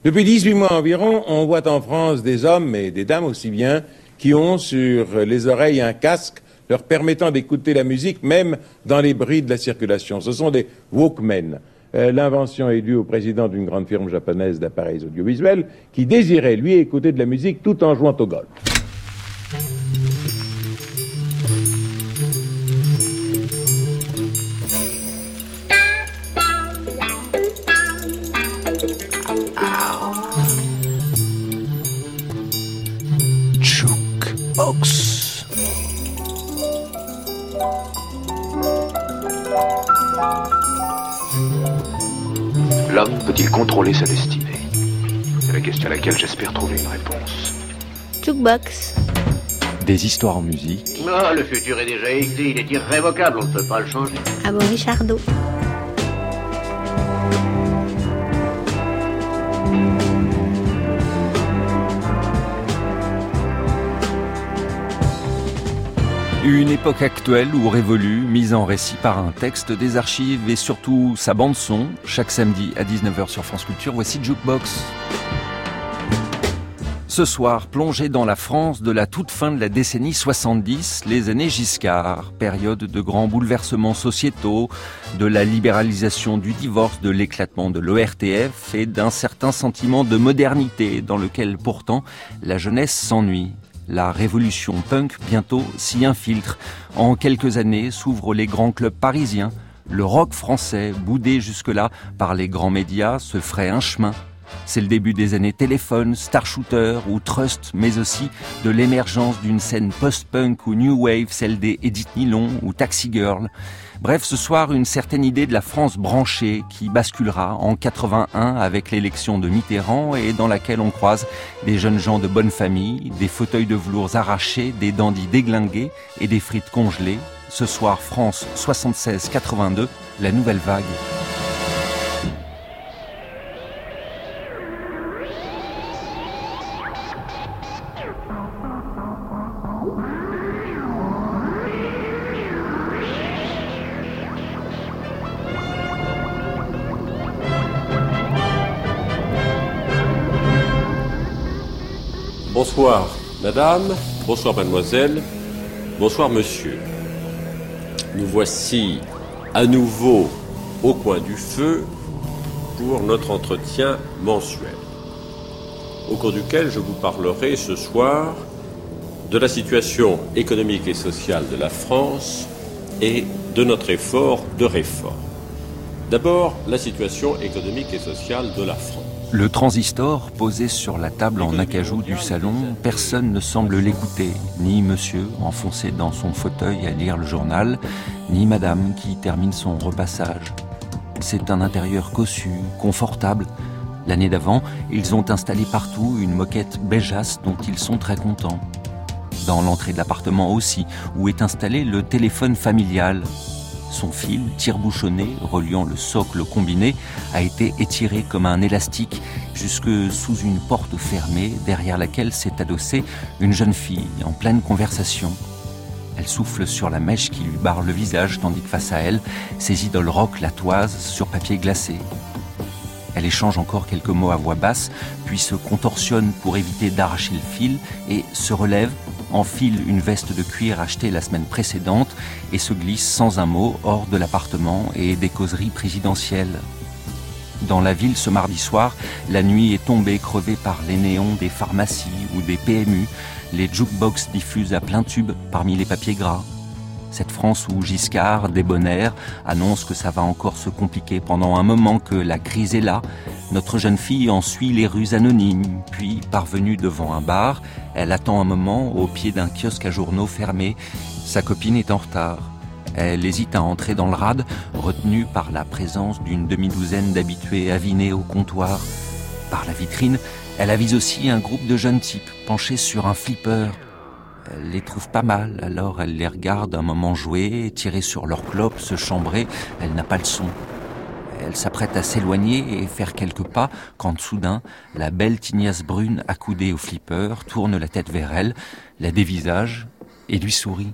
Depuis 18 mois environ, on voit en France des hommes et des dames aussi bien qui ont sur les oreilles un casque leur permettant d'écouter la musique même dans les bruits de la circulation. Ce sont des Walkmen. L'invention est due au président d'une grande firme japonaise d'appareils audiovisuels qui désirait, lui, écouter de la musique tout en jouant au golf. Jukebox. L'homme peut-il contrôler sa destinée? C'est la question à laquelle j'espère trouver une réponse. Jukebox. Des histoires en musique. Non, le futur est déjà écrit, il est irrévocable, on ne peut pas le changer. À Maurice Chardot. Une époque actuelle ou révolue, mise en récit par un texte, des archives et surtout sa bande-son. Chaque samedi à 19h sur France Culture, voici Jukebox. Ce soir, plongé dans la France de la toute fin de la décennie 70, les années Giscard, période de grands bouleversements sociétaux, de la libéralisation du divorce, de l'éclatement de l'ORTF et d'un certain sentiment de modernité dans lequel pourtant la jeunesse s'ennuie. La révolution punk bientôt s'y infiltre. En quelques années s'ouvrent les grands clubs parisiens. Le rock français, boudé jusque-là par les grands médias, se ferait un chemin. C'est le début des années Téléphone, Star Shooter ou Trust, mais aussi de l'émergence d'une scène post-punk ou new wave, celle des Edith Nylon ou Taxi Girl. Bref, ce soir, une certaine idée de la France branchée qui basculera en 81 avec l'élection de Mitterrand et dans laquelle on croise des jeunes gens de bonne famille, des fauteuils de velours arrachés, des dandys déglingués et des frites congelées. Ce soir, France 76-82, la nouvelle vague. Bonsoir madame, bonsoir mademoiselle, bonsoir monsieur. Nous voici à nouveau au coin du feu pour notre entretien mensuel, au cours duquel je vous parlerai ce soir de la situation économique et sociale de la France et de notre effort de réforme. D'abord, la situation économique et sociale de la France. Le transistor posé sur la table en acajou du salon, personne ne semble l'écouter, ni monsieur enfoncé dans son fauteuil à lire le journal, ni madame qui termine son repassage. C'est un intérieur cossu, confortable. L'année d'avant, ils ont installé partout une moquette beigeasse dont ils sont très contents. Dans l'entrée de l'appartement aussi, où est installé le téléphone familial. Son fil, tire-bouchonné, reliant le socle combiné, a été étiré comme un élastique jusque sous une porte fermée derrière laquelle s'est adossée une jeune fille en pleine conversation. Elle souffle sur la mèche qui lui barre le visage tandis que face à elle, ses idoles rock la toisent sur papier glacé. Elle échange encore quelques mots à voix basse, puis se contorsionne pour éviter d'arracher le fil et se relève, enfile une veste de cuir achetée la semaine précédente et se glisse sans un mot hors de l'appartement et des causeries présidentielles. Dans la ville ce mardi soir, la nuit est tombée crevée par les néons des pharmacies ou des PMU. Les jukebox diffusent à plein tube parmi les papiers gras. Cette France où Giscard, débonnaire, annonce que ça va encore se compliquer pendant un moment, que la crise est là. Notre jeune fille en suit les rues anonymes, puis, parvenue devant un bar, elle attend un moment au pied d'un kiosque à journaux fermé. Sa copine est en retard. Elle hésite à entrer dans le rad, retenue par la présence d'une demi-douzaine d'habitués avinés au comptoir. Par la vitrine, elle avise aussi un groupe de jeunes types penchés sur un flipper. Elle les trouve pas mal, alors elle les regarde un moment jouer, tirer sur leur clope, se chambrer. Elle n'a pas le son. Elle s'apprête à s'éloigner et faire quelques pas quand soudain, la belle tignasse brune accoudée au flipper tourne la tête vers elle, la dévisage et lui sourit.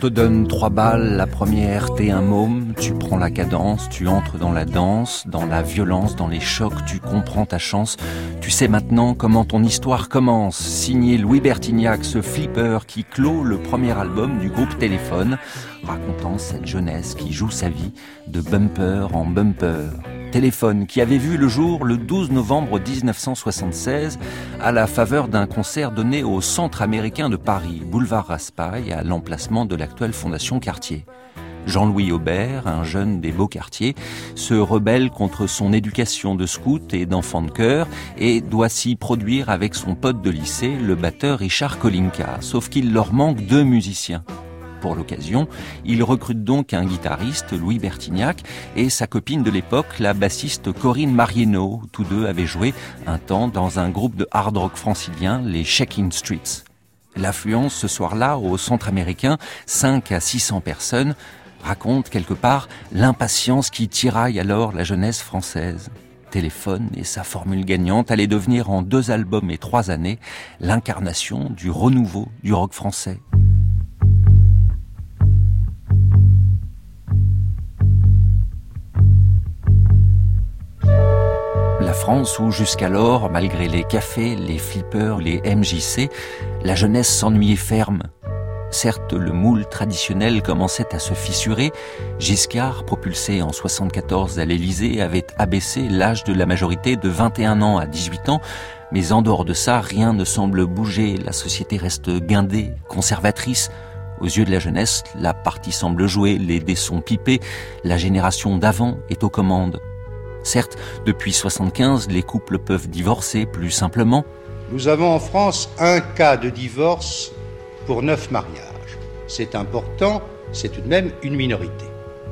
te donne 3 balles, la première, t'es un môme, tu prends la cadence, tu entres dans la danse, dans la violence, dans les chocs, tu comprends ta chance. Tu sais maintenant comment ton histoire commence. Signé Louis Bertignac, ce flipper qui clôt le premier album du groupe Téléphone, racontant cette jeunesse qui joue sa vie de bumper en bumper. Téléphone qui avait vu le jour le 12 novembre 1976 à la faveur d'un concert donné au Centre américain de Paris, boulevard Raspail, à l'emplacement de l'actuelle Fondation Cartier. Jean-Louis Aubert, un jeune des beaux quartiers, se rebelle contre son éducation de scout et d'enfant de chœur et doit s'y produire avec son pote de lycée, le batteur Richard Kolinka, sauf qu'il leur manque 2 musiciens. Pour l'occasion, il recrute donc un guitariste, Louis Bertignac, et sa copine de l'époque, la bassiste Corinne Marieno. Tous deux avaient joué un temps dans un groupe de hard rock francilien, les Shakin' Streets. L'affluence ce soir-là au Centre américain, 5 à 600 personnes, raconte quelque part l'impatience qui tiraille alors la jeunesse française. Téléphone et sa formule gagnante allaient devenir en 2 albums et 3 années l'incarnation du renouveau du rock français. La France où jusqu'alors, malgré les cafés, les flippers, les MJC, la jeunesse s'ennuyait ferme. Certes, le moule traditionnel commençait à se fissurer. Giscard, propulsé en 74 à l'Élysée, avait abaissé l'âge de la majorité de 21 ans à 18 ans. Mais en dehors de ça, rien ne semble bouger. La société reste guindée, conservatrice. Aux yeux de la jeunesse, la partie semble jouer, les dés sont pipés. La génération d'avant est aux commandes. Certes, depuis 75, les couples peuvent divorcer plus simplement. Nous avons en France un cas de divorce pour 9 mariages. C'est important, c'est tout de même une minorité.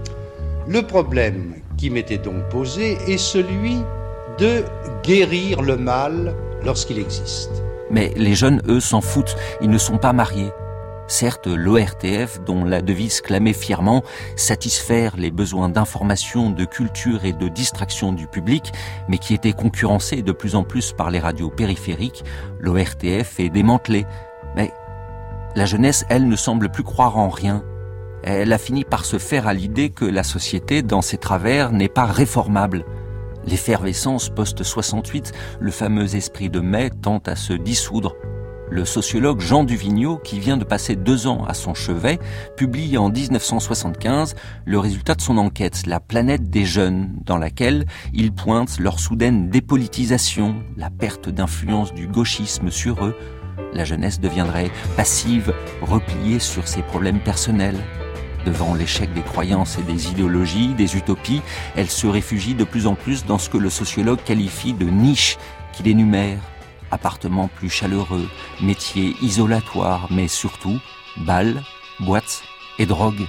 Le problème qui m'était donc posé est celui de guérir le mal lorsqu'il existe. Mais les jeunes, eux, s'en foutent, ils ne sont pas mariés. Certes, l'ORTF, dont la devise clamait fièrement « satisfaire les besoins d'information, de culture et de distraction du public », mais qui était concurrencé de plus en plus par les radios périphériques, l'ORTF est démantelé. Mais la jeunesse, elle, ne semble plus croire en rien. Elle a fini par se faire à l'idée que la société, dans ses travers, n'est pas réformable. L'effervescence post-68, le fameux esprit de mai, tend à se dissoudre. Le sociologue Jean Duvigneau, qui vient de passer 2 ans à son chevet, publie en 1975 le résultat de son enquête, La planète des jeunes, dans laquelle il pointe leur soudaine dépolitisation, la perte d'influence du gauchisme sur eux. La jeunesse deviendrait passive, repliée sur ses problèmes personnels. Devant l'échec des croyances et des idéologies, des utopies, elle se réfugie de plus en plus dans ce que le sociologue qualifie de niche qu'il énumère. Appartements plus chaleureux, métiers isolatoires, mais surtout bals, boîtes et drogue.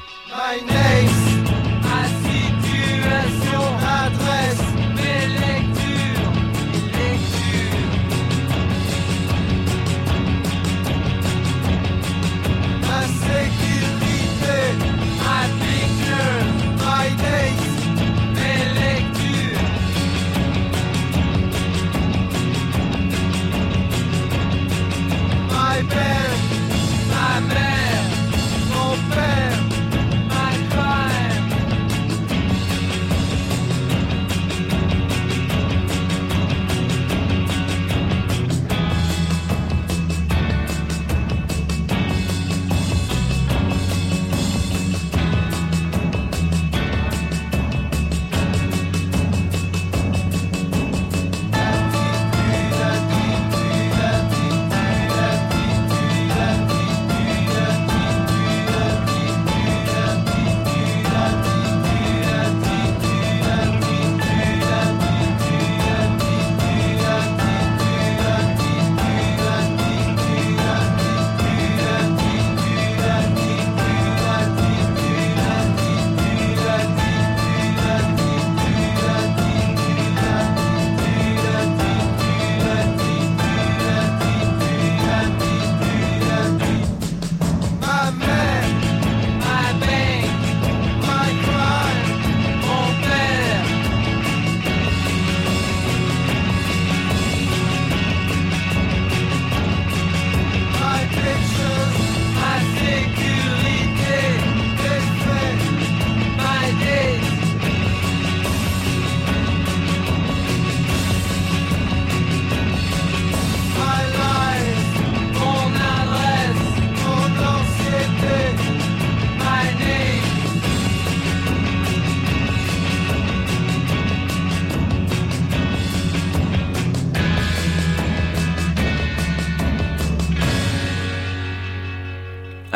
Ma mère, mon père, ma crime.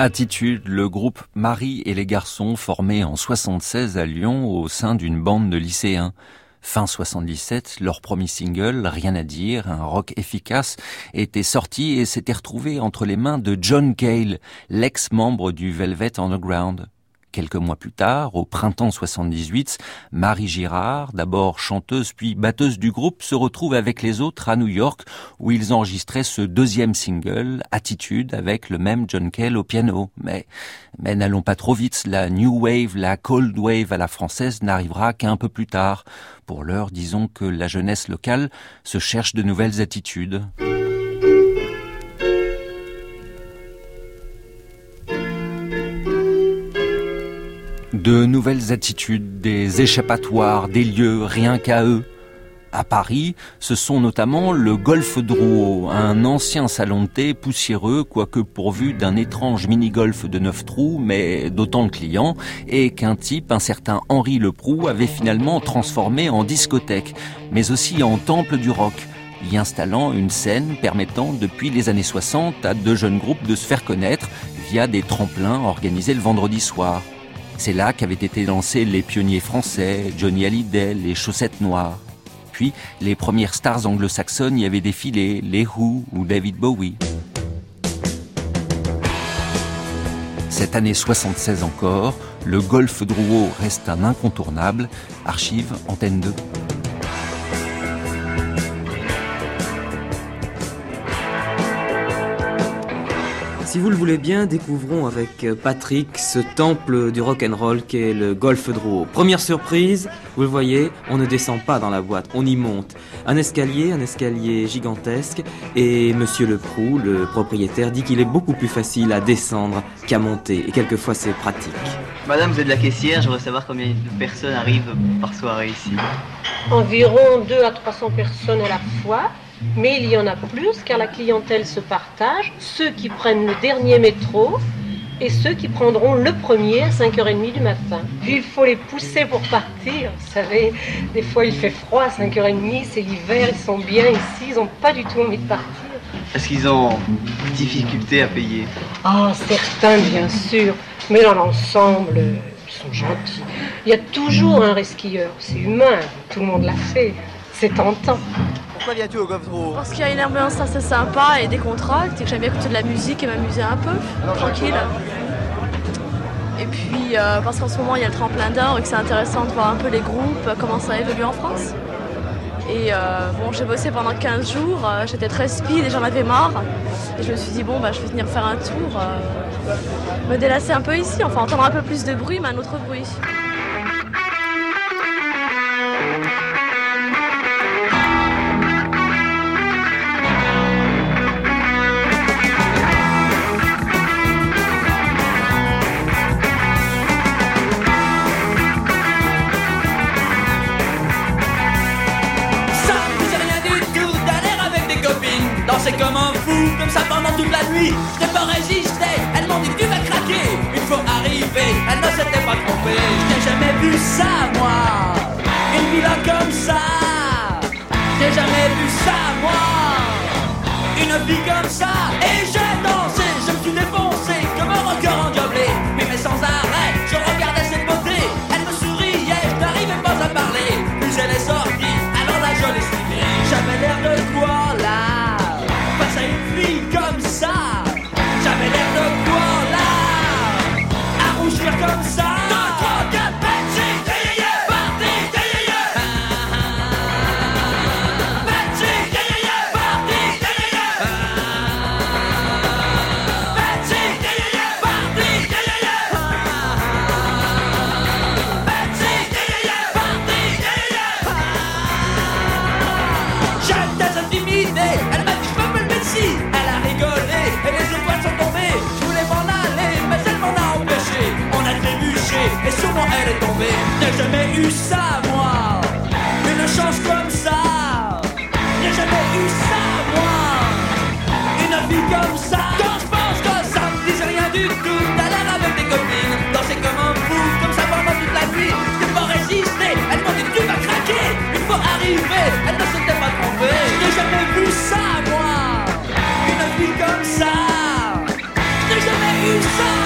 Attitude, le groupe Marie et les garçons formé en 76 à Lyon au sein d'une bande de lycéens. Fin 77, leur premier single, Rien à dire, un rock efficace, était sorti et s'était retrouvé entre les mains de John Cale, l'ex-membre du Velvet Underground. Quelques mois plus tard, au printemps 78, Marie Girard, d'abord chanteuse puis batteuse du groupe, se retrouve avec les autres à New York où ils enregistraient ce deuxième single, Attitude, avec le même John Cale au piano. Mais n'allons pas trop vite, la New Wave, la Cold Wave à la française n'arrivera qu'un peu plus tard. Pour l'heure, disons que la jeunesse locale se cherche de nouvelles attitudes. De nouvelles attitudes, des échappatoires, des lieux rien qu'à eux. À Paris, ce sont notamment le Golf Drouot, un ancien salon de thé poussiéreux, quoique pourvu d'un étrange mini-golf de 9 trous, mais d'autant de clients, et qu'un type, un certain Henri Leproux, avait finalement transformé en discothèque, mais aussi en temple du rock, y installant une scène permettant depuis les années 60 à de jeunes groupes de se faire connaître via des tremplins organisés le vendredi soir. C'est là qu'avaient été lancés les pionniers français, Johnny Hallyday, les Chaussettes Noires. Puis, les premières stars anglo-saxonnes y avaient défilé, les Who ou David Bowie. Cette année 76 encore, le Golf Drouot reste un incontournable. Archive Antenne 2. Si vous le voulez bien, découvrons avec Patrick ce temple du rock'n'roll qu'est le Golf Drouot. Première surprise, vous le voyez, on ne descend pas dans la boîte, on y monte. Un escalier gigantesque, et Monsieur Leproux, le propriétaire, dit qu'il est beaucoup plus facile à descendre qu'à monter, et quelquefois c'est pratique. Madame, vous êtes la caissière, je voudrais savoir combien de personnes arrivent par soirée ici. Environ 200 à 300 personnes à la fois. Mais il y en a plus car la clientèle se partage, ceux qui prennent le dernier métro et ceux qui prendront le premier à 5h30 du matin. Puis il faut les pousser pour partir, vous savez, des fois il fait froid à 5h30, c'est l'hiver, ils sont bien ici, ils n'ont pas du tout envie de partir. Est-ce qu'ils ont des difficultés à payer? Ah, certains bien sûr, mais dans l'ensemble, ils sont gentils. Il y a toujours un resquilleur, c'est humain, tout le monde l'a fait, c'est tentant. Pourquoi viens-tu au Golf Drouot? Parce qu'il y a une ambiance assez sympa et décontractée, et que j'aime bien écouter de la musique et m'amuser un peu, tranquille. Et puis parce qu'en ce moment il y a le tremplin d'or et que c'est intéressant de voir un peu les groupes, comment ça évolue en France. Et bon, j'ai bossé pendant 15 jours, j'étais très speed et j'en avais marre. Et je me suis dit bon je vais venir faire un tour, me délasser un peu ici, enfin entendre un peu plus de bruit mais un autre bruit. Danser comme un fou, comme ça pendant toute la nuit. Je n'ai pas résisté, elles m'ont dit que tu vas craquer. Une fois arrivé, elles ne s'étaient pas trompées. Je n'ai jamais vu ça, moi, une villa comme ça. Je n'ai jamais vu ça, moi, une vie comme ça. Et j'ai dansé, je me suis défoncé comme un rocker endiablé. Mais sans arrêt, je regardais cette beauté. Elle me souriait, je n'arrivais pas à parler. Puis elle est sortie, alors là je l'ai suivie. J'avais l'air de quoi là? Face à une fille comme ça, j'avais l'air de quoi là? À rougir comme ça. 2, 3, 4, Betsy, yeah, yeah, party, yeah, yeah, Betsy, yeah, yeah, party, yeah, yeah, Betsy, yeah, yeah, party, yeah, yeah, Betsy, yeah, yeah, party, yeah, yeah. J'étais intimidé, elle m'a dit je peux me le mettre si. Elle a rigolé et les étoiles sont tombées. Je voulais m'en aller mais elle m'en a empêché. On a trébuché et sur moi elle est tombée. J'ai jamais eu ça moi, une chance comme ça. J'ai jamais eu ça moi, une vie comme ça. Quand je pense que ça me disait rien du tout d'aller avec des copines, danser comme un fou, comme ça pendant toute la nuit. J'ai pas résisté, elles m'ont dit tu vas craquer. Une fois arrivé, elles ne s'étaient pas trompées. J'ai jamais vu ça moi, une vie comme ça. J'ai jamais eu ça.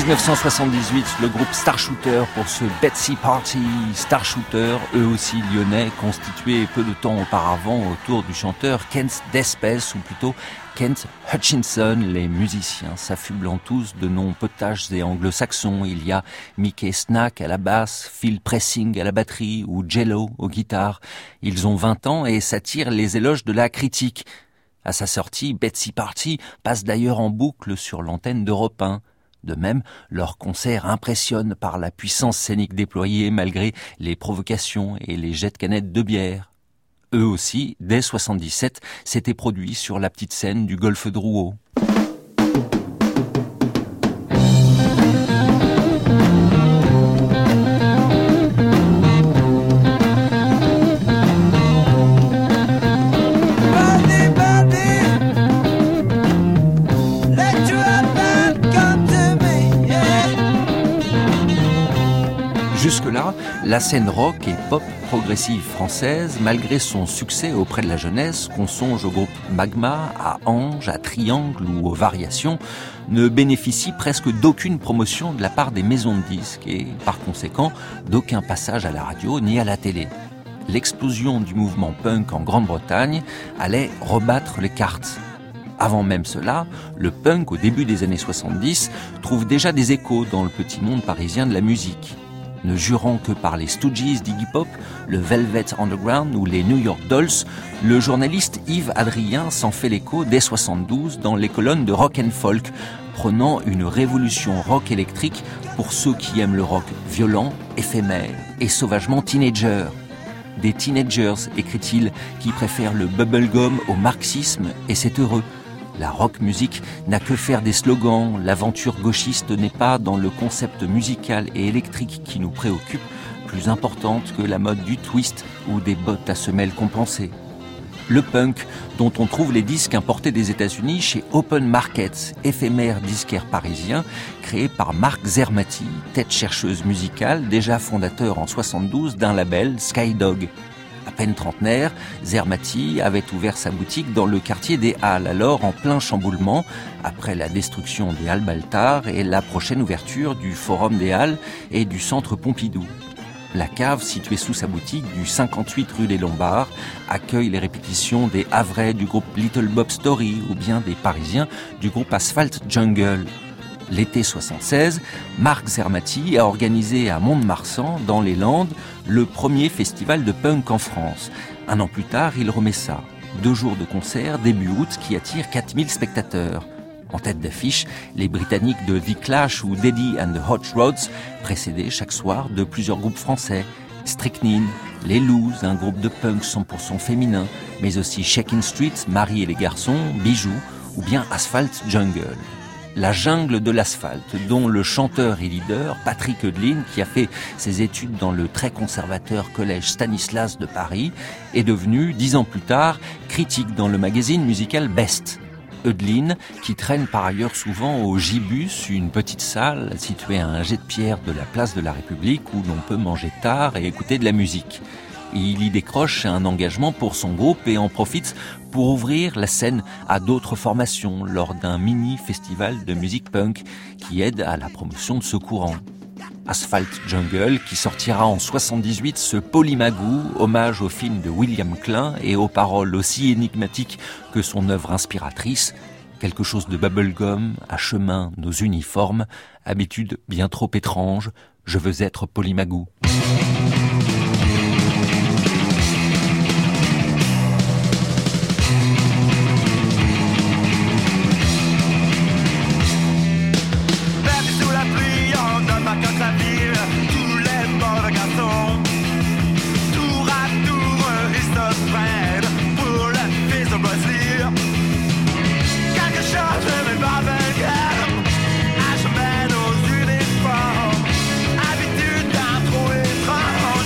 1978, le groupe Starshooter pour ce Betsy Party. Starshooter, eux aussi lyonnais, constitués peu de temps auparavant autour du chanteur Kent Despes, ou plutôt Kent Hutchinson. Les musiciens s'affublant tous de noms potaches et anglo-saxons. Il y a Mickey Snack à la basse, Phil Pressing à la batterie ou Jello aux guitares. Ils ont 20 ans et s'attirent les éloges de la critique. À sa sortie, Betsy Party passe d'ailleurs en boucle sur l'antenne d'Europe 1. De même, leur concert impressionne par la puissance scénique déployée malgré les provocations et les jets de canettes de bière. Eux aussi, dès 77, s'étaient produits sur la petite scène du Golfe Drouot. Jusque-là, la scène rock et pop progressive française, malgré son succès auprès de la jeunesse, qu'on songe au groupe Magma, à Ange, à Triangle ou aux Variations, ne bénéficie presque d'aucune promotion de la part des maisons de disques et, par conséquent, d'aucun passage à la radio ni à la télé. L'explosion du mouvement punk en Grande-Bretagne allait rebattre les cartes. Avant même cela, le punk, au début des années 70, trouve déjà des échos dans le petit monde parisien de la musique. Ne jurant que par les Stooges d'Iggy Pop, le Velvet Underground ou les New York Dolls, le journaliste Yves Adrien s'en fait l'écho dès 72 dans les colonnes de Rock and Folk, prônant une révolution rock électrique pour ceux qui aiment le rock violent, éphémère et sauvagement teenager. Des teenagers, écrit-il, qui préfèrent le bubblegum au marxisme, et c'est heureux. La rock music n'a que faire des slogans, l'aventure gauchiste n'est pas, dans le concept musical et électrique qui nous préoccupe, plus importante que la mode du twist ou des bottes à semelles compensées. Le punk, dont on trouve les disques importés des États-Unis chez Open Market, éphémère disquaire parisien, créé par Marc Zermati, tête chercheuse musicale, déjà fondateur en 72 d'un label, Skydog. À peine trentenaire, Zermati avait ouvert sa boutique dans le quartier des Halles, alors en plein chamboulement, après la destruction des Halles Baltard et la prochaine ouverture du Forum des Halles et du Centre Pompidou. La cave, située sous sa boutique du 58 rue des Lombards, accueille les répétitions des Havrais du groupe Little Bob Story ou bien des Parisiens du groupe Asphalt Jungle. L'été 76, Marc Zermati a organisé à Mont-de-Marsan, dans les Landes, le premier festival de punk en France. Un an plus tard, il remet ça. 2 jours de concert début août qui attirent 4000 spectateurs. En tête d'affiche, les Britanniques de The Clash ou Daddy and the Hot Rods, précédés chaque soir de plusieurs groupes français. Strychnine, les Loos, un groupe de punk 100% féminin, mais aussi Shakin' Street, Marie et les garçons, Bijoux, ou bien Asphalt Jungle. La jungle de l'asphalte, dont le chanteur et leader Patrick Heudeline, qui a fait ses études dans le très conservateur collège Stanislas de Paris, est devenu, 10 ans plus tard, critique dans le magazine musical Best. Heudeline, qui traîne par ailleurs souvent au Gibus, une petite salle située à un jet de pierre de la place de la République où l'on peut manger tard et écouter de la musique. Il y décroche un engagement pour son groupe et en profite pour ouvrir la scène à d'autres formations lors d'un mini-festival de musique punk qui aide à la promotion de ce courant. Asphalt Jungle, qui sortira en 78 ce Polymagou, hommage au film de William Klein et aux paroles aussi énigmatiques que son œuvre inspiratrice, quelque chose de bubblegum, à chemin nos uniformes, habitude bien trop étrange, je veux être Polymagou. Habitude d'un trop étrange.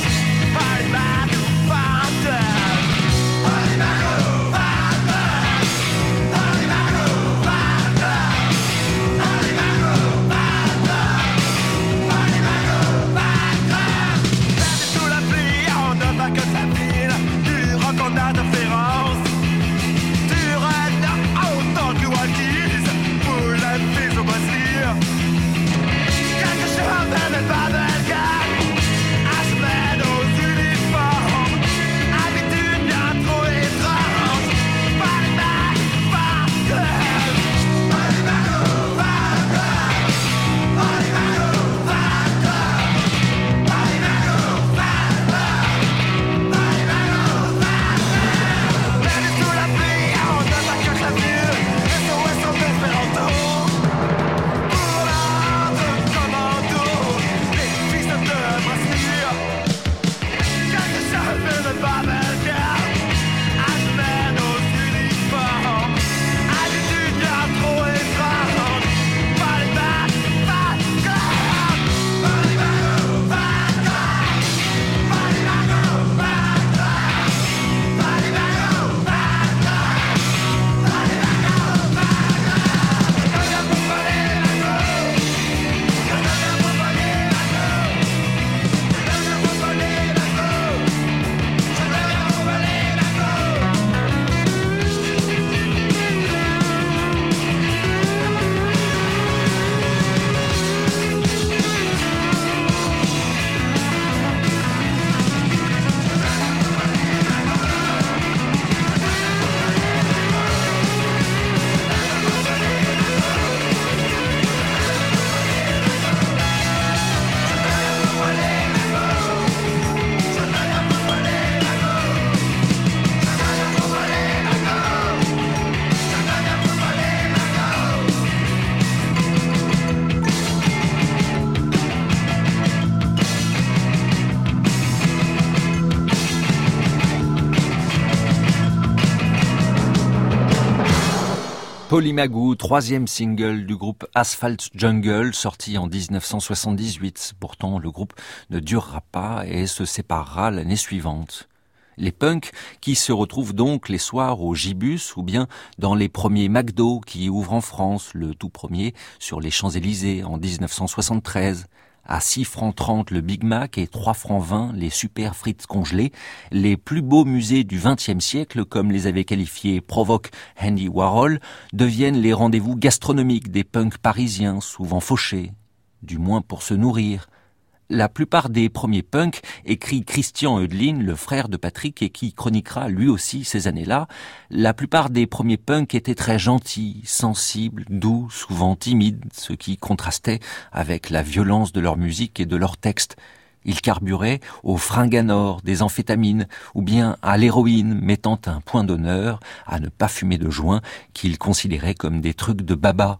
Polymagou, troisième single du groupe Asphalt Jungle, sorti en 1978. Pourtant, le groupe ne durera pas et se séparera l'année suivante. Les punks qui se retrouvent donc les soirs au Gibus ou bien dans les premiers McDo qui ouvrent en France, le tout premier sur les Champs-Élysées en 1973. À 6 francs 30 le Big Mac et 3 francs 20 les super frites congelées, les plus beaux musées du XXe siècle, comme les avait qualifiés Provoque Andy Warhol, deviennent les rendez-vous gastronomiques des punks parisiens, souvent fauchés, du moins pour se nourrir. La plupart des premiers punks, écrit Christian Eudeline, le frère de Patrick et qui chroniquera lui aussi ces années-là, la plupart des premiers punks étaient très gentils, sensibles, doux, souvent timides, ce qui contrastait avec la violence de leur musique et de leurs textes. Ils carburaient au fringanor, des amphétamines, ou bien à l'héroïne, mettant un point d'honneur à ne pas fumer de joints qu'ils considéraient comme des trucs de baba.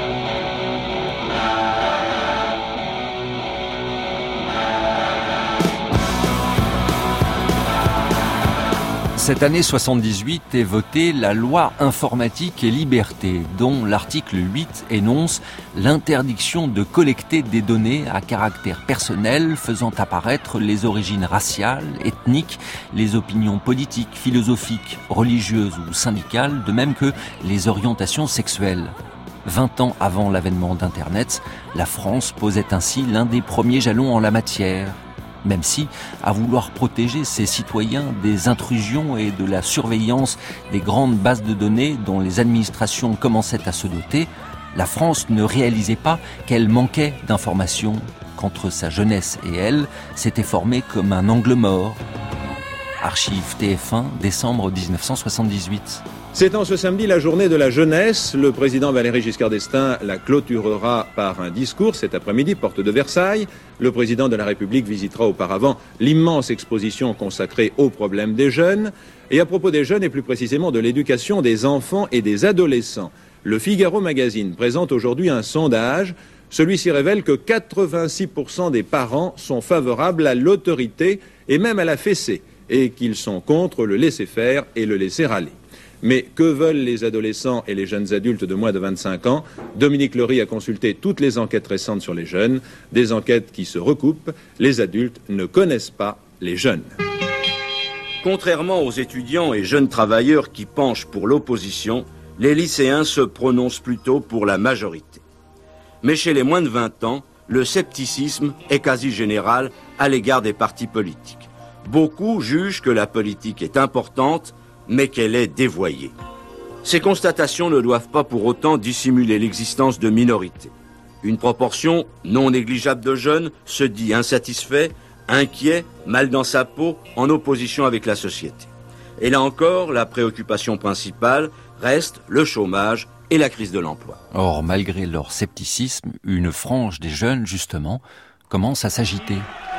Cette année 78 est votée la loi informatique et liberté, dont l'article 8 énonce l'interdiction de collecter des données à caractère personnel faisant apparaître les origines raciales, ethniques, les opinions politiques, philosophiques, religieuses ou syndicales, de même que les orientations sexuelles. 20 ans avant l'avènement d'Internet, la France posait ainsi l'un des premiers jalons en la matière. Même si, à vouloir protéger ses citoyens des intrusions et de la surveillance des grandes bases de données dont les administrations commençaient à se doter, la France ne réalisait pas qu'elle manquait d'informations, qu'entre sa jeunesse et elle, s'était formé comme un angle mort. Archives TF1, décembre 1978. C'est en ce samedi la journée de la jeunesse. Le président Valéry Giscard d'Estaing la clôturera par un discours cet après-midi, porte de Versailles. Le président de la République visitera auparavant l'immense exposition consacrée aux problèmes des jeunes. Et à propos des jeunes, et plus précisément de l'éducation des enfants et des adolescents, le Figaro Magazine présente aujourd'hui un sondage. Celui-ci révèle que 86% des parents sont favorables à l'autorité et même à la fessée, et qu'ils sont contre le laisser-faire et le laisser-aller. Mais que veulent les adolescents et les jeunes adultes de moins de 25 ans? Dominique Laurie a consulté toutes les enquêtes récentes sur les jeunes, des enquêtes qui se recoupent. Les adultes ne connaissent pas les jeunes. Contrairement aux étudiants et jeunes travailleurs qui penchent pour l'opposition, les lycéens se prononcent plutôt pour la majorité. Mais chez les moins de 20 ans, le scepticisme est quasi général à l'égard des partis politiques. Beaucoup jugent que la politique est importante, mais qu'elle est dévoyée. Ces constatations ne doivent pas pour autant dissimuler l'existence de minorités. Une proportion non négligeable de jeunes se dit insatisfait, inquiet, mal dans sa peau, en opposition avec la société. Et là encore, la préoccupation principale reste le chômage et la crise de l'emploi. Or, malgré leur scepticisme, une frange des jeunes, justement, commence à s'agiter.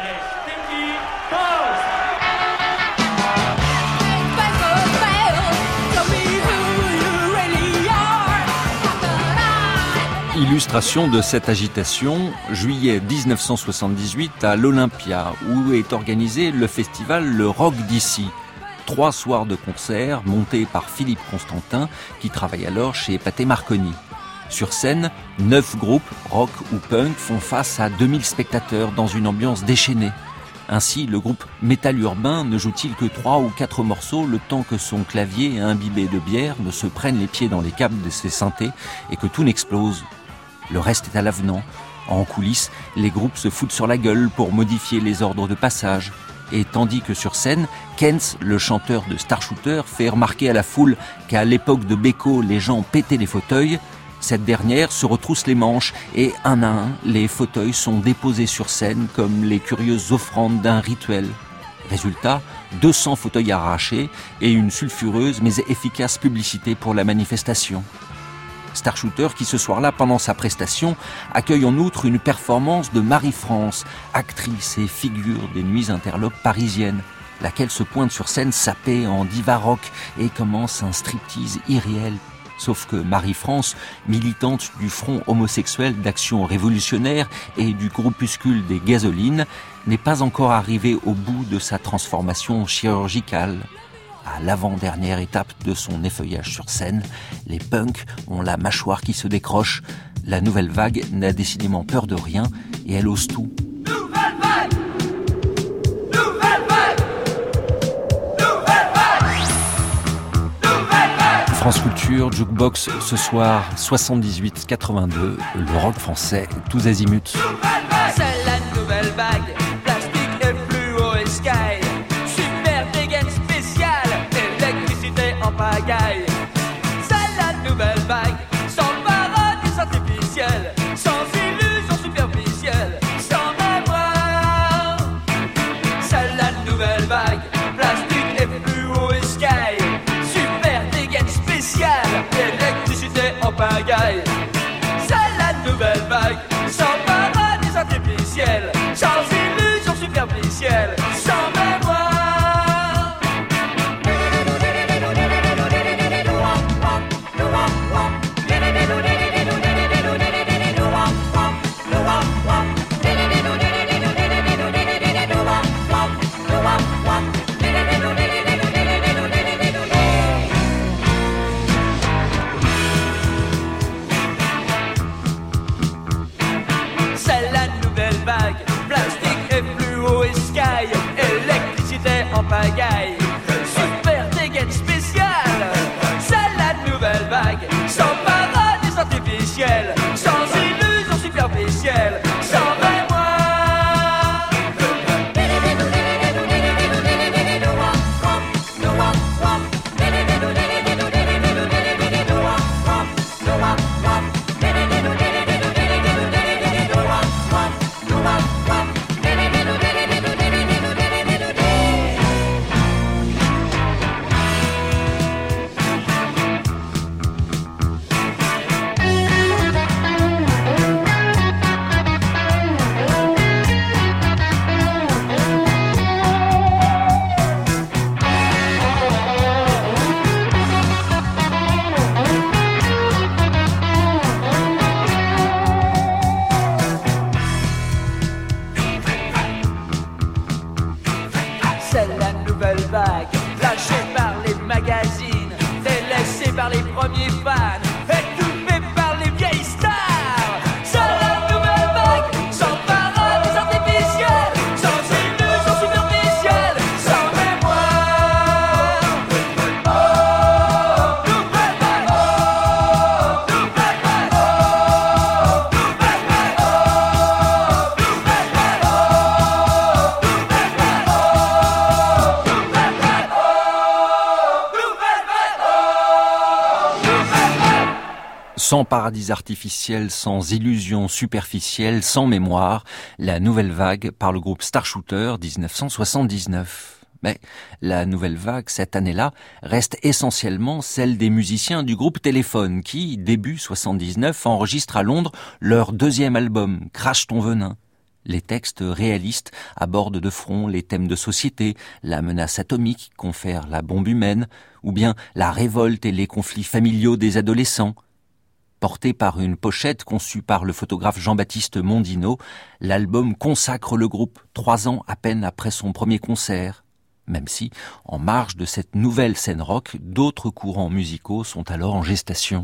Illustration de cette agitation, juillet 1978 à l'Olympia, où est organisé le festival Le Rock d'ici. 3 soirs de concert montés par Philippe Constantin, qui travaille alors chez Pathé Marconi. Sur scène, 9 groupes, rock ou punk, font face à 2000 spectateurs dans une ambiance déchaînée. Ainsi, le groupe Métal Urbain ne joue-t-il que 3 ou 4 morceaux le temps que son clavier imbibé de bière ne se prenne les pieds dans les câbles de ses synthés et que tout n'explose. Le reste est à l'avenant. En coulisses, les groupes se foutent sur la gueule pour modifier les ordres de passage. Et tandis que sur scène, Kens, le chanteur de Starshooter, fait remarquer à la foule qu'à l'époque de Beko, les gens pétaient les fauteuils, cette dernière se retrousse les manches et un à un, les fauteuils sont déposés sur scène comme les curieuses offrandes d'un rituel. Résultat, 200 fauteuils arrachés et une sulfureuse mais efficace publicité pour la manifestation. Starshooter qui ce soir-là, pendant sa prestation, accueille en outre une performance de Marie-France, actrice et figure des nuits interlopes parisiennes, laquelle se pointe sur scène sapée en diva rock et commence un striptease irréel. Sauf que Marie-France, militante du Front homosexuel d'action révolutionnaire et du groupuscule des Gasolines, n'est pas encore arrivée au bout de sa transformation chirurgicale. à l'avant-dernière étape de son effeuillage sur scène. Les punks ont la mâchoire qui se décroche. La nouvelle vague n'a décidément peur de rien et elle ose tout. Nouvelle vague! Nouvelle vague! Nouvelle vague! Nouvelle vague! France Culture, Jukebox, ce soir 78-82, le rock français, tous azimuts. C'est la nouvelle vague, plastique et fluo et sky. Super dégaine spéciale, électricité en pagaille. C'est la nouvelle vague, sans paradis artificiel, sans illusions superficielles, sans mémoire. C'est la nouvelle vague, plastique et fluo et sky. Super dégaine spéciale, électricité en pagaille. C'est la nouvelle vague, sans paradis artificiel, sans illusions superficielles, sans mémoire. C'est la nouvelle vague, plastique et fluo et sky, électricité en pagaille, super dégaine spéciale. C'est la nouvelle vague, sans paradis artificiel, sans illusions superficielles, sans mémoire. C'est la nouvelle vague, lâchée par les magazines, délaissée par les premiers fans, étouffée par les vieilles stars. C'est la nouvelle vague, sans paradis artificiel, sans illusions superficielles, sans mémoire. Oh, nouvelle vague, oh, nouvelle vague, oh, nouvelle vague, oh, nouvelle vague, oh, nouvelle vague, oh. Sans paradis artificiel, sans illusions superficielles, sans mémoire, la nouvelle vague par le groupe Starshooter 1979. Mais la nouvelle vague, cette année-là, reste essentiellement celle des musiciens du groupe Téléphone qui, début 79, enregistrent à Londres leur deuxième album, Crache ton venin. Les textes réalistes abordent de front les thèmes de société, la menace atomique confère la bombe humaine, ou bien la révolte et les conflits familiaux des adolescents. Porté par une pochette conçue par le photographe Jean-Baptiste Mondino, l'album consacre le groupe 3 ans à peine après son premier concert. Même si, en marge de cette nouvelle scène rock, d'autres courants musicaux sont alors en gestation.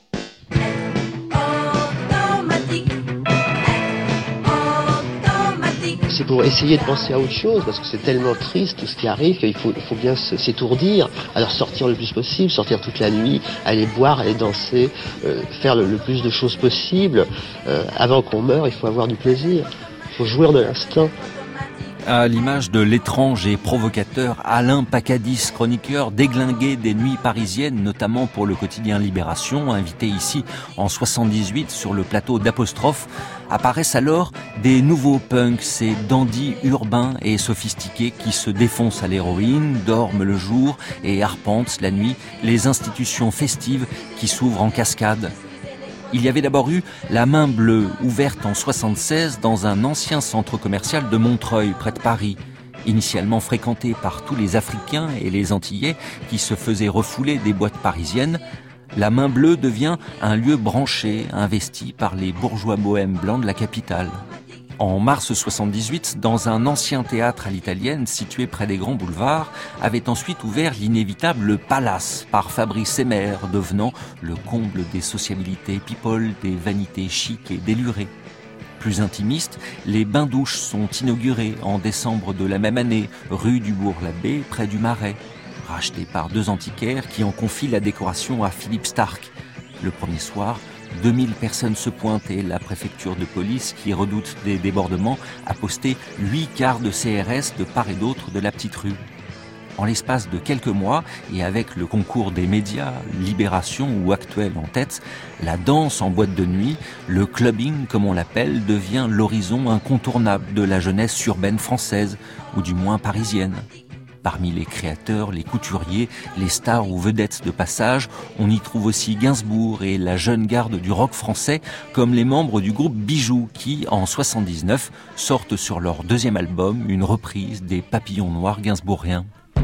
C'est pour essayer de penser à autre chose, parce que c'est tellement triste tout ce qui arrive qu'il faut bien s'étourdir. Alors sortir le plus possible, sortir toute la nuit, aller boire, aller danser, faire le plus de choses possible. Avant qu'on meure, il faut avoir du plaisir. Il faut jouir de l'instant. À l'image de l'étrange et provocateur Alain Pacadis, chroniqueur déglingué des nuits parisiennes, notamment pour le quotidien Libération, invité ici en 78 sur le plateau d'Apostrophe, apparaissent alors des nouveaux punks, ces dandys urbains et sophistiqués qui se défoncent à l'héroïne, dorment le jour et arpentent la nuit les institutions festives qui s'ouvrent en cascade. Il y avait d'abord eu la Main Bleue, ouverte en 76 dans un ancien centre commercial de Montreuil, près de Paris. Initialement fréquenté par tous les Africains et les Antillais qui se faisaient refouler des boîtes parisiennes, la Main Bleue devient un lieu branché, investi par les bourgeois bohèmes blancs de la capitale. En mars 78, dans un ancien théâtre à l'italienne situé près des grands boulevards, avait ensuite ouvert l'inévitable Palace par Fabrice Emmer, devenant le comble des sociabilités people, des vanités chic et délurées. Plus intimistes, les bains-douches sont inaugurés en décembre de la même année, rue du Bourg-l'Abbé, près du Marais, rachetés par 2 antiquaires qui en confient la décoration à Philippe Starck. Le premier soir, 2000 personnes se pointent et la préfecture de police, qui redoute des débordements, a posté 8 cars de CRS de part et d'autre de la petite rue. En l'espace de quelques mois, et avec le concours des médias, Libération ou Actuel en tête, la danse en boîte de nuit, le clubbing comme on l'appelle, devient l'horizon incontournable de la jeunesse urbaine française, ou du moins parisienne. Parmi les créateurs, les couturiers, les stars ou vedettes de passage, on y trouve aussi Gainsbourg et la jeune garde du rock français, comme les membres du groupe Bijoux qui, en 79, sortent sur leur 2e album une reprise des Papillons Noirs gainsbourgiens.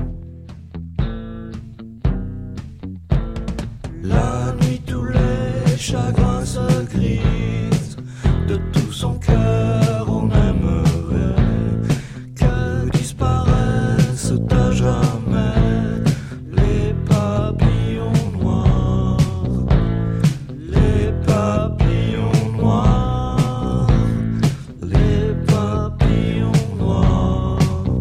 La nuit, tous les chagrins se grisent, de tout son cœur on aimerait que disparaissent à jamais les papillons noirs, les papillons noirs, les papillons noirs.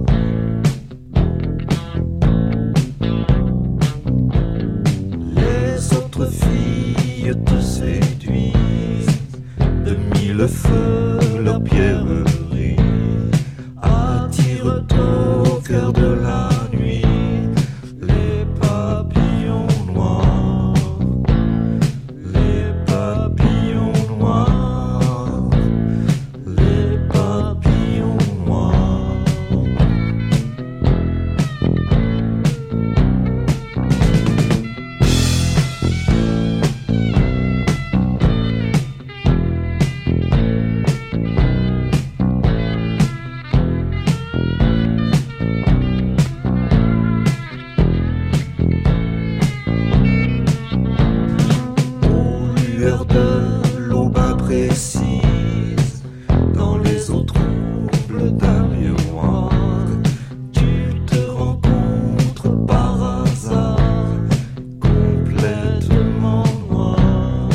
Les autres filles te séduisent de mille feux, leurs pierreries attirent au cœur de la nuit les papillons noirs, les papillons noirs, les papillons noirs. De l'aube imprécise, dans les eaux troubles d'un miroir, tu te rencontres par hasard, complètement noir,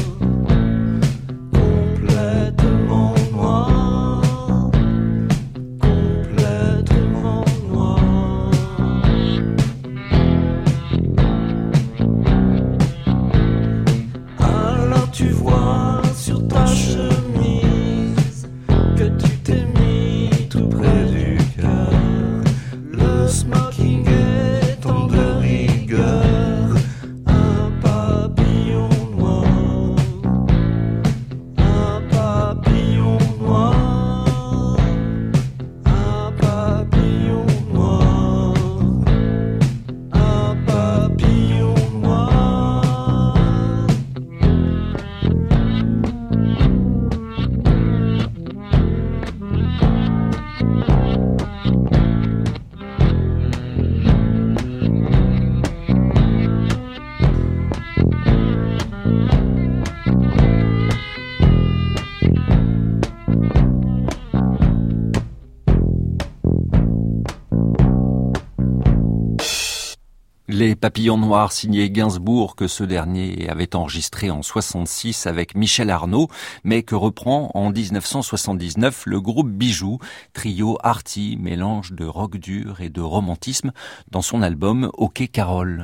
complètement noir, complètement noir. Alors tu vois sur ta chemise que tu t'es mis tout près du cœur. Le smoking étant de rigueur un papillon noir, un papillon noir, un papillon noir, un papillon noir. Les Papillons Noirs signés Gainsbourg, que ce dernier avait enregistré en 66 avec Michel Arnaud, mais que reprend en 1979 le groupe Bijoux, trio arty, mélange de rock dur et de romantisme, dans son album OK Carole.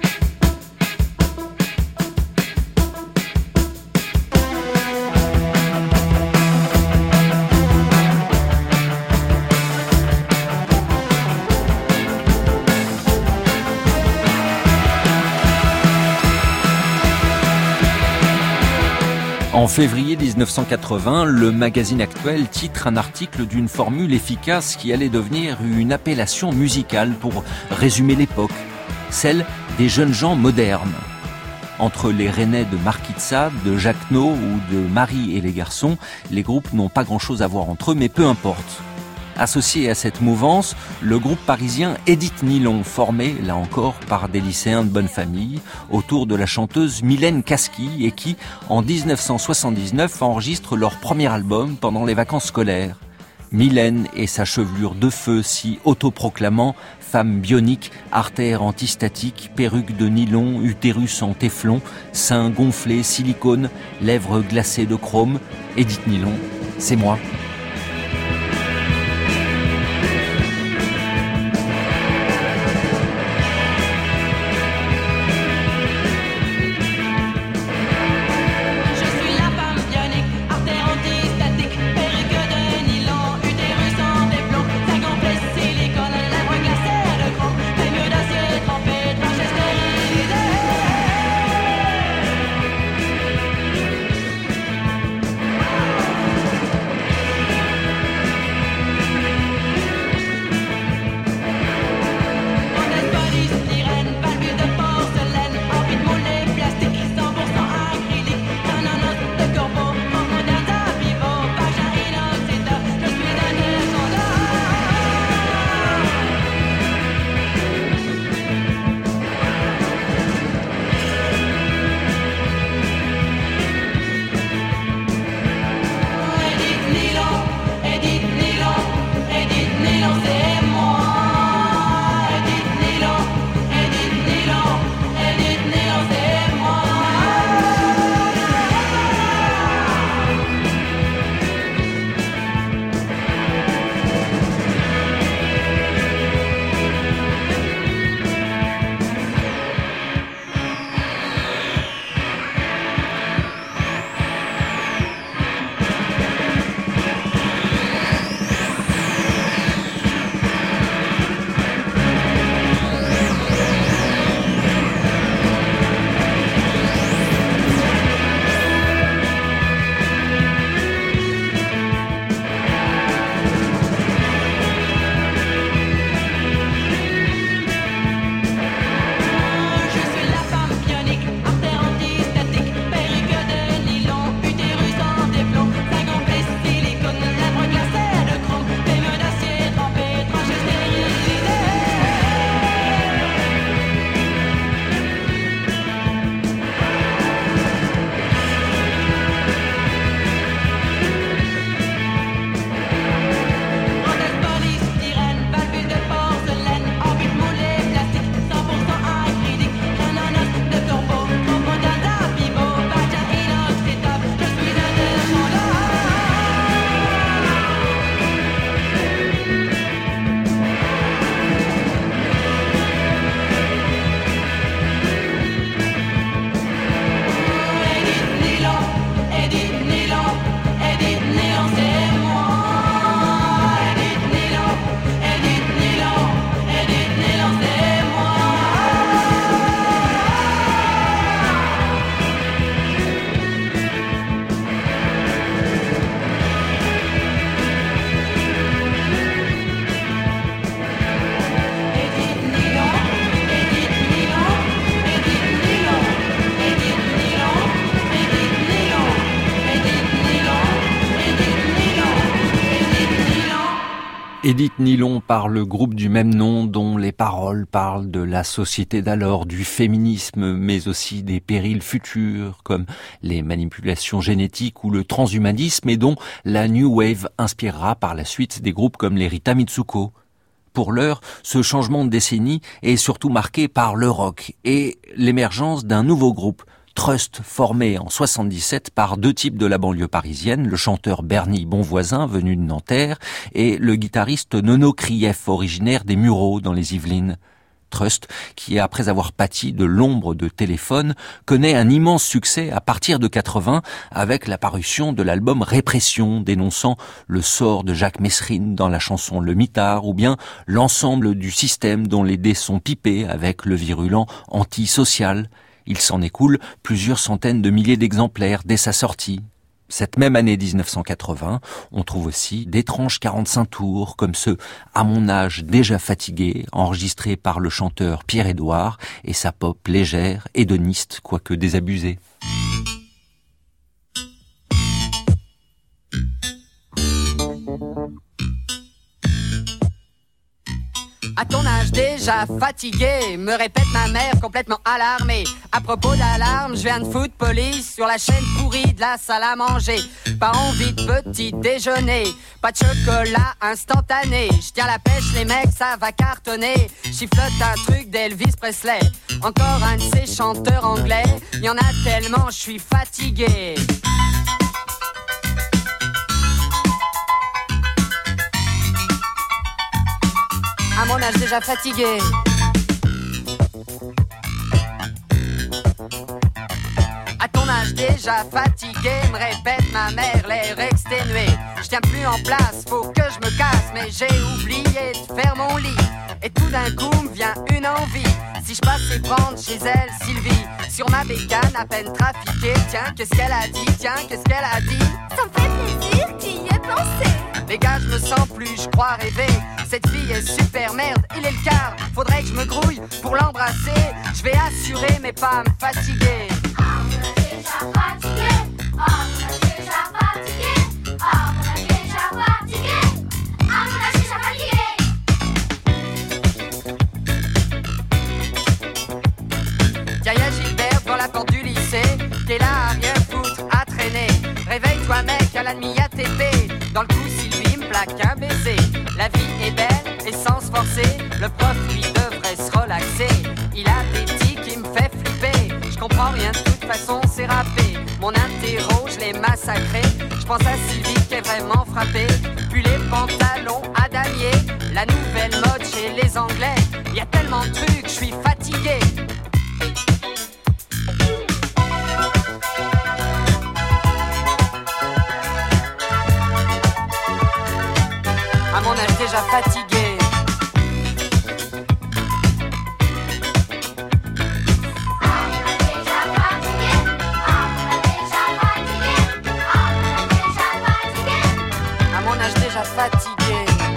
En février 1980, le magazine Actuel titre un article d'une formule efficace qui allait devenir une appellation musicale pour résumer l'époque, celle des jeunes gens modernes. Entre les Rennais de Marquis de Sade, de Jacquenot ou de Marie et les garçons, les groupes n'ont pas grand-chose à voir entre eux, mais peu importe. Associé à cette mouvance, le groupe parisien Edith Nylon, formé, là encore, par des lycéens de bonne famille, autour de la chanteuse Mylène Kaski, et qui, en 1979, enregistre leur premier album pendant les vacances scolaires. Mylène et sa chevelure de feu si autoproclamant, femme bionique, artère antistatique, perruque de nylon, utérus en téflon, seins gonflés, silicone, lèvres glacées de chrome. Édith Nylon, c'est moi. Édith Nylon par le groupe du même nom dont les paroles parlent de la société d'alors, du féminisme, mais aussi des périls futurs comme les manipulations génétiques ou le transhumanisme et dont la New Wave inspirera par la suite des groupes comme les Rita Mitsuko. Pour l'heure, ce changement de décennie est surtout marqué par le rock et l'émergence d'un nouveau groupe, Trust, formé en 77 par deux types de la banlieue parisienne, le chanteur Bernie Bonvoisin, venu de Nanterre, et le guitariste Nono Krief, originaire des Mureaux, dans les Yvelines. Trust, qui après avoir pâti de l'ombre de Téléphone, connaît un immense succès à partir de 80 avec la parution de l'album Répression, dénonçant le sort de Jacques Messrine dans la chanson Le Mitard, ou bien l'ensemble du système dont les dés sont pipés avec le virulent antisocial. Il s'en écoule plusieurs centaines de milliers d'exemplaires dès sa sortie. Cette même année 1980, on trouve aussi d'étranges 45 tours, comme ceux « À mon âge déjà fatigué », enregistrés par le chanteur Pierre-Édouard et sa pop légère, hédoniste, quoique désabusée. À ton âge déjà fatigué, me répète ma mère complètement alarmée. À propos d'alarme, je viens de foutre police sur la chaîne pourrie de la salle à manger. Pas envie de petit déjeuner, pas de chocolat instantané. Je tiens la pêche les mecs, ça va cartonner. Chiflote un truc d'Elvis Presley, encore un de ces chanteurs anglais. Y en a tellement, je suis fatigué. À mon âge déjà fatigué. À ton âge déjà fatigué, me répète ma mère, l'air exténué. Je tiens plus en place, faut que je me casse, mais j'ai oublié de faire mon lit. Et tout d'un coup me vient une envie. Si je passais prendre chez elle Sylvie, sur ma bécane à peine trafiquée. Tiens, qu'est-ce qu'elle a dit, tiens, qu'est-ce qu'elle a dit. Ça me fait plaisir, tu y aies pensé. Les gars, je me sens plus, je crois rêver. Cette fille est super merde, il est le quart. Faudrait que je me grouille pour l'embrasser. Je vais assurer mais pas me fatiguer. On est déjà fatigué, on est déjà fatigué, on est déjà fatigué, on est déjà fatigué. Yaya Gilbert devant la porte du lycée. T'es là à rien foutre, à traîner. Réveille-toi mec, à la demi ATP. Dans le coup Sylvie me plaque un baiser. La vie est belle et sans se forcer. Le prof lui devrait se relaxer. Il a des tics qui me fait flipper. Je comprends rien, de toute façon c'est râpé. Mon interro, je l'ai massacré. Je pense à Sylvie qui est vraiment frappée. Puis les pantalons à damier. La nouvelle mode chez les Anglais. Y a tellement de trucs, je suis fatigué. À mon âge déjà fatigué. À mon âge déjà fatigué.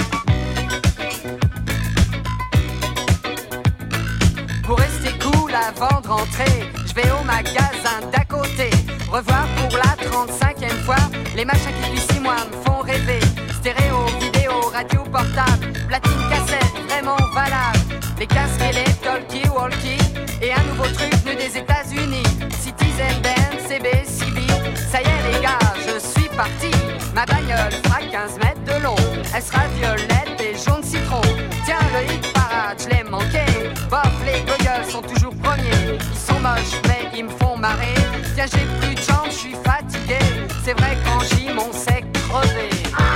Pour rester cool avant de rentrer, je vais au magasin d'à côté. Revoir pour la 35e fois les machins qui depuis 6 mois me font rêver. Stéréo, vidéo, radio portable, platine cassette, vraiment valable. Les casques et les talkie-walkie. Et un nouveau truc venu des États-Unis. Citizen Band, CB, CB. Ça y est les gars, je suis parti. Ma bagnole fera 15 mètres de long. Elle sera violette et jaune citron. Tiens, le hit parade, je l'ai manqué. Bof, les goyles sont toujours premiers. Ils sont moches, mais ils me font marrer. Tiens, j'ai plus de jambes, je suis fatigué. C'est vrai qu'en gym, on s'est crevé.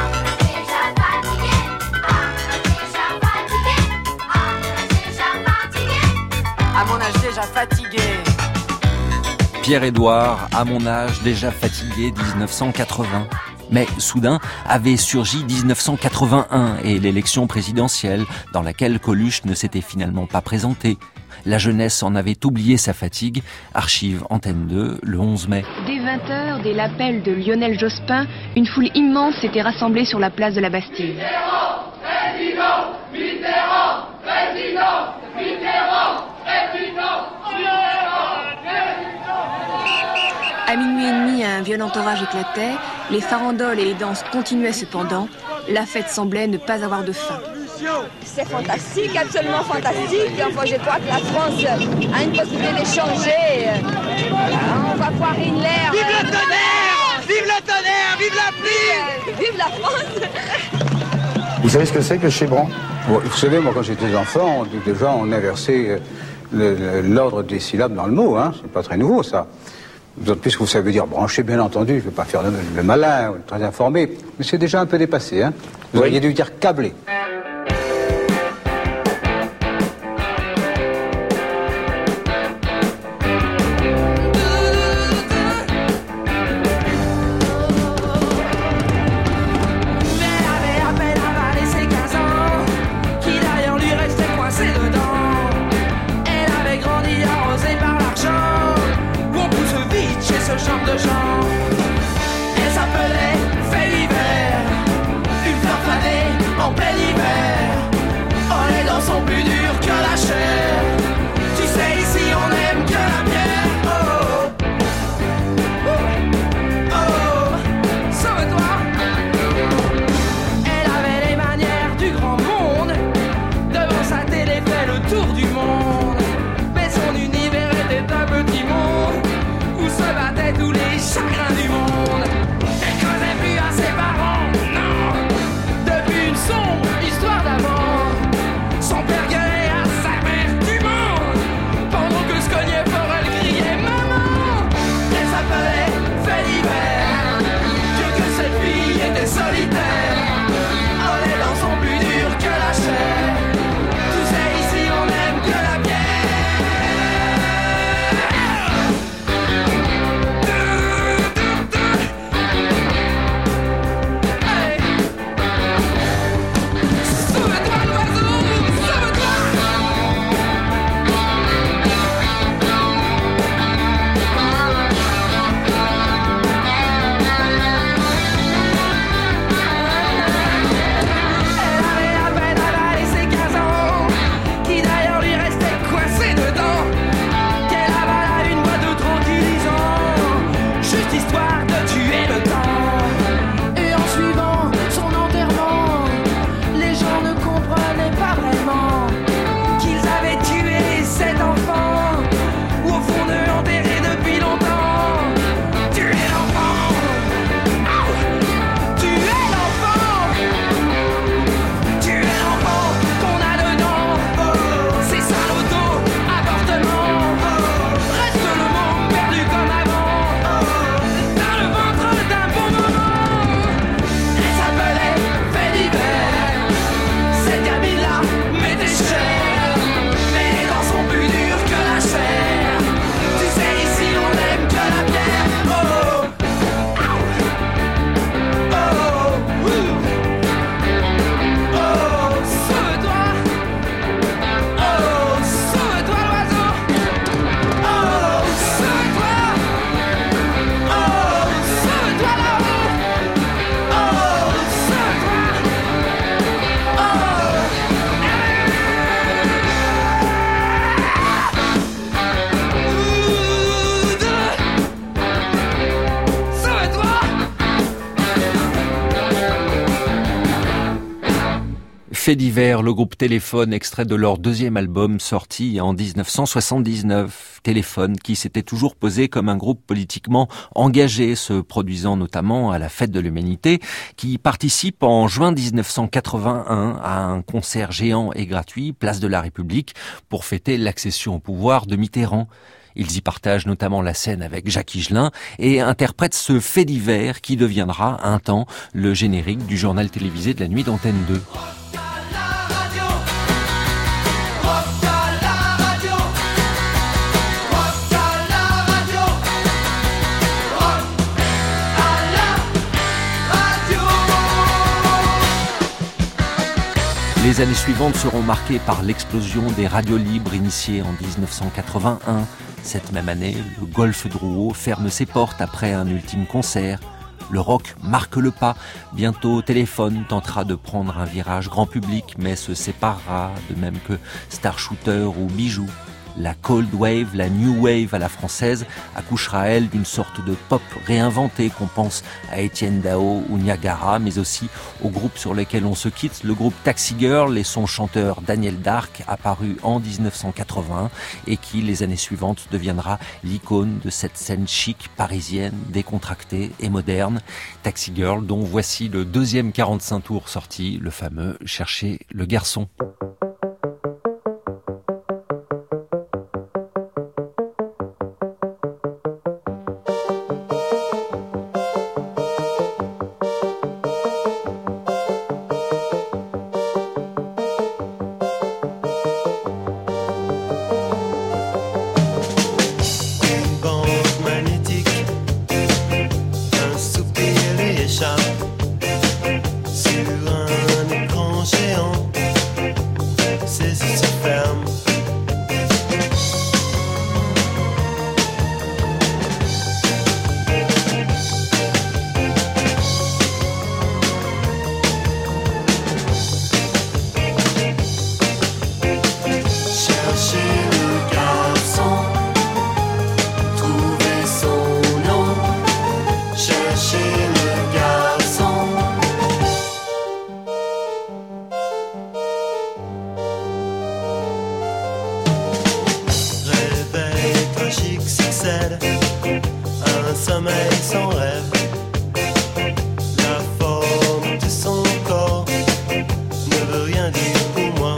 À mon âge déjà fatigué. Pierre-Édouard, à mon âge déjà fatigué, 1980. Mais soudain avait surgi 1981 et l'élection présidentielle dans laquelle Coluche ne s'était finalement pas présenté. La jeunesse en avait oublié sa fatigue. Archive Antenne 2, le 11 mai. Dès 20h, dès l'appel de Lionel Jospin, une foule immense s'était rassemblée sur la place de la Bastille. Mitterrand, président, Mitterrand, président, Mitterrand, président, À minuit et demi, un violent orage éclatait. Les farandoles et les danses continuaient cependant. La fête semblait ne pas avoir de fin. C'est fantastique, absolument fantastique. Enfin, je crois que la France a une possibilité d'échanger. On va voir Hitler. Vive le tonnerre! Vive le tonnerre! Vive la pluie! Vive la France! Vous savez ce que c'est que Chebron? Vous savez, moi, quand j'étais enfant, déjà, on inversait l'ordre des syllabes dans le mot. Hein. C'est pas très nouveau, ça. D'autant plus que vous savez dire brancher, bien entendu. Je ne veux pas faire le malin, très informé. Mais c'est déjà un peu dépassé. Hein. Vous auriez dû dire câblé. avait tous les chagrins du monde. Elle causait plus à ses parents, non. Depuis une sombre histoire d'amant, son père gueulait à sa mère du monde, pendant que se cognait fort, elle criait maman. Elle s'appelait Fait d'hiver. Dieu que cette fille était solitaire. Elle est dans son plus dur que la chair. Tu sais, ici on aime que la bière. Fait d'hiver, le groupe Téléphone, extrait de leur deuxième album sorti en 1979. Téléphone qui s'était toujours posé comme un groupe politiquement engagé, se produisant notamment à la Fête de l'Humanité, qui participe en juin 1981 à un concert géant et gratuit, Place de la République, pour fêter l'accession au pouvoir de Mitterrand. Ils y partagent notamment la scène avec Jacques Higelin et interprètent ce Fait d'hiver qui deviendra un temps le générique du journal télévisé de la nuit d'Antenne 2. Les années suivantes seront marquées par l'explosion des radios libres initiée en 1981. Cette même année, le Golfe Drouot ferme ses portes après un ultime concert. Le rock marque le pas. Bientôt, Téléphone tentera de prendre un virage grand public, mais se séparera, de même que Star Shooter ou Bijoux. La Cold Wave, la New Wave à la française, accouchera elle d'une sorte de pop réinventé, qu'on pense à Étienne Dao ou Niagara, mais aussi au groupe sur lequel on se quitte, le groupe Taxi Girl et son chanteur Daniel Dark, apparu en 1980 et qui, les années suivantes, deviendra l'icône de cette scène chic parisienne, décontractée et moderne. Taxi Girl, dont voici le deuxième 45 tours sorti, le fameux Chercher le garçon. Sur un écran géant sommeil, son rêve. La forme de son corps ne veut rien dire pour moi.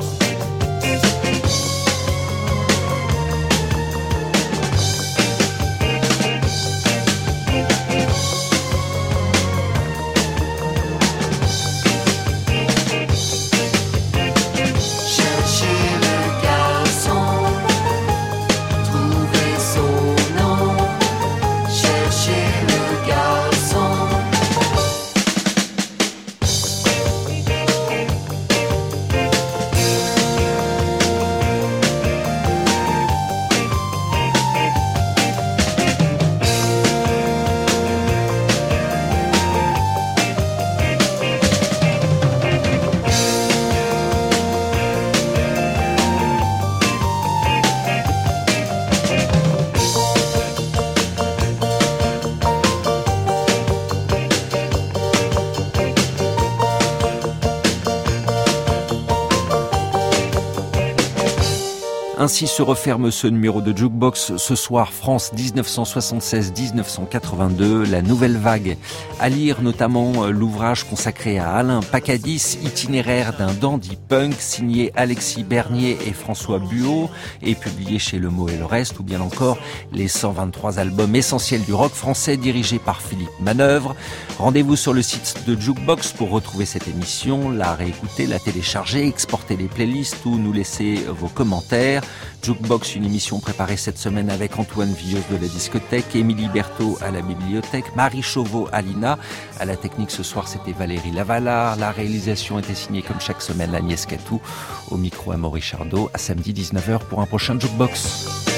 Ainsi se referme ce numéro de Jukebox. Ce soir, France 1976-1982, la nouvelle vague. À lire notamment l'ouvrage consacré à Alain Pacadis, itinéraire d'un dandy punk, signé Alexis Bernier et François Buot, et publié chez Le Mot et le Reste, ou bien encore les 123 albums essentiels du rock français dirigés par Philippe Manœuvre. Rendez-vous sur le site de Jukebox pour retrouver cette émission, la réécouter, la télécharger, exporter les playlists ou nous laisser vos commentaires. Jukebox, une émission préparée cette semaine avec Antoine Villeuse de la discothèque, Émilie Berthaud à la bibliothèque, Marie Chauveau à l'INA. À la technique ce soir, c'était Valérie Lavalard. La réalisation était signée comme chaque semaine Agnès Catou. Au micro, Amaury Chardot. À samedi 19h pour un prochain Jukebox.